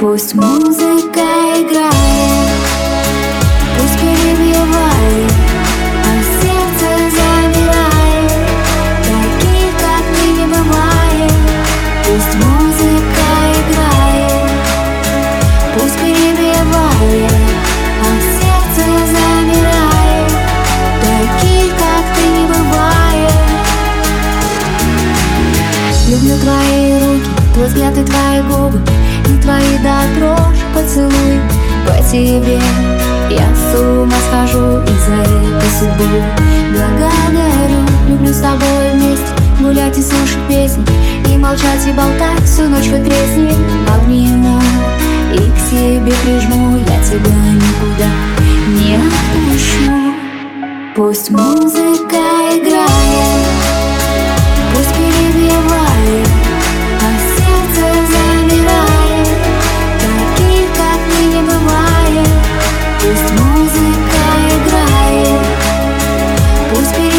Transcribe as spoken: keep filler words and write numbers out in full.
Пусть музыка играет, пусть перебивает, а сердце замирает. Таких, как ты, не бывает. Пусть музыка играет, пусть перебивает, а сердце замирает. Таких, как ты, не бывает. Люблю твои руки, твой взгляд и твои губы, и твои до дрожи поцелуй. По тебе я с ума схожу из-за этой судьбы. Благодарю, люблю с тобой вместе гулять и слушать песни, и молчать, и болтать всю ночь хоть тресни. Обниму и к себе прижму, я тебя никуда не отпущу. Пусть музыка играет, пусть перебивает, а сердце замирает. Таких, как ты, не бывает. Пусть музыка играет, пусть перебивает,